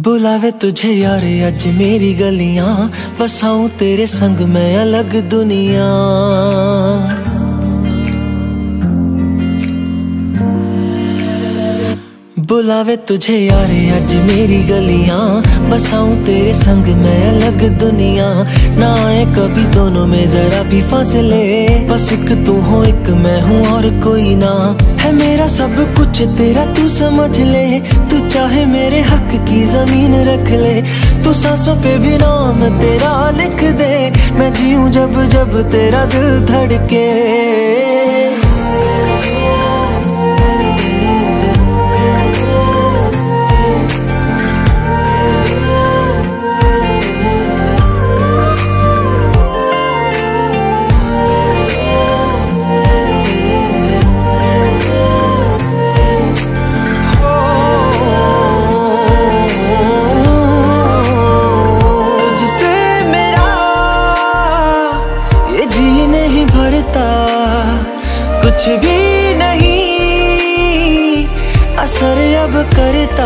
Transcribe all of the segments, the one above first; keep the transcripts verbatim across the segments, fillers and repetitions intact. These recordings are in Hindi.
बुलावे तुझे यार अज मेरी गलियां, बसाऊं तेरे संग मैं अलग दुनिया। बुलावे तुझे यार अज मेरी गलियां, बसाऊं तेरे संग मैं अलग दुनिया। ना आए कभी दोनों में जरा भी फासले, बस एक तू हो एक मैं हूँ और कोई ना। है मेरा सब कुछ तेरा तू समझ ले, तू चाहे मेरे हक की जमीन रख ले। तू सांसों पे भी नाम तेरा लिख दे, मैं जीऊं जब जब तेरा दिल धड़के। कुछ भी नहीं असर अब करता,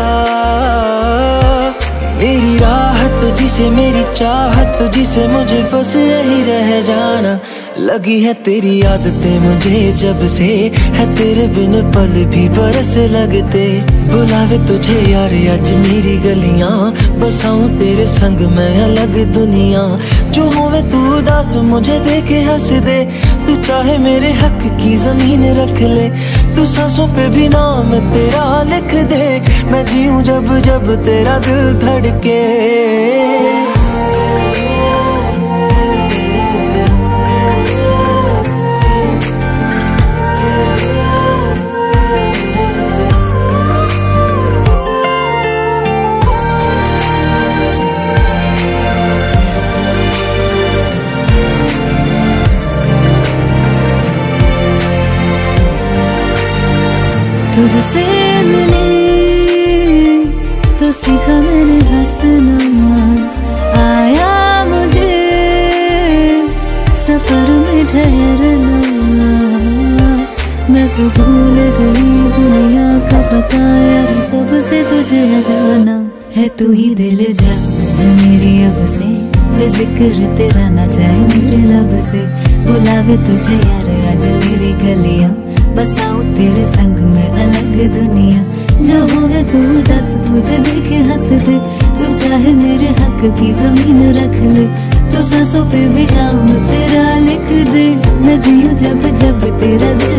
मेरी राह तुझी से मेरी चाहत तुझी से, मुझे बस यही रह जाना। लगी है तेरी आदतें मुझे जब से, है तेरे बिन पल भी बरस लगते। बुलावे तुझे यार अज मेरी गलियां, बसाऊं तेरे संग मैं अलग दुनिया। जो होवे तू उदास मुझे देखे हंस दे, तू चाहे मेरे हक की जमीन रख ले। तू सांसों पे भी नाम तेरा लिख दे, मैं जीऊं जब जब तेरा दिल धड़के। तुझसे मिली तो सीखा मैंने हंसना, आया मुझे सफर में ठहरना। मैं तो भूल गई दुनिया का पता यार, जब से तुझे जाना है। तू ही दिल जा मेरी अब से, जिक्र तेरा ना जाए मेरे लब से। बुलावे तुझे यार आज मेरी गलियां, बसाऊं तेरे संग में अलग दुनिया। जो होवे तू दस मुझे देखे हंस दे, तू चाहे मेरे हक की जमीन रख ले। तो सांसों पे भी नाम तेरा लिख दे, मैं जीऊं जब जब तेरा दिल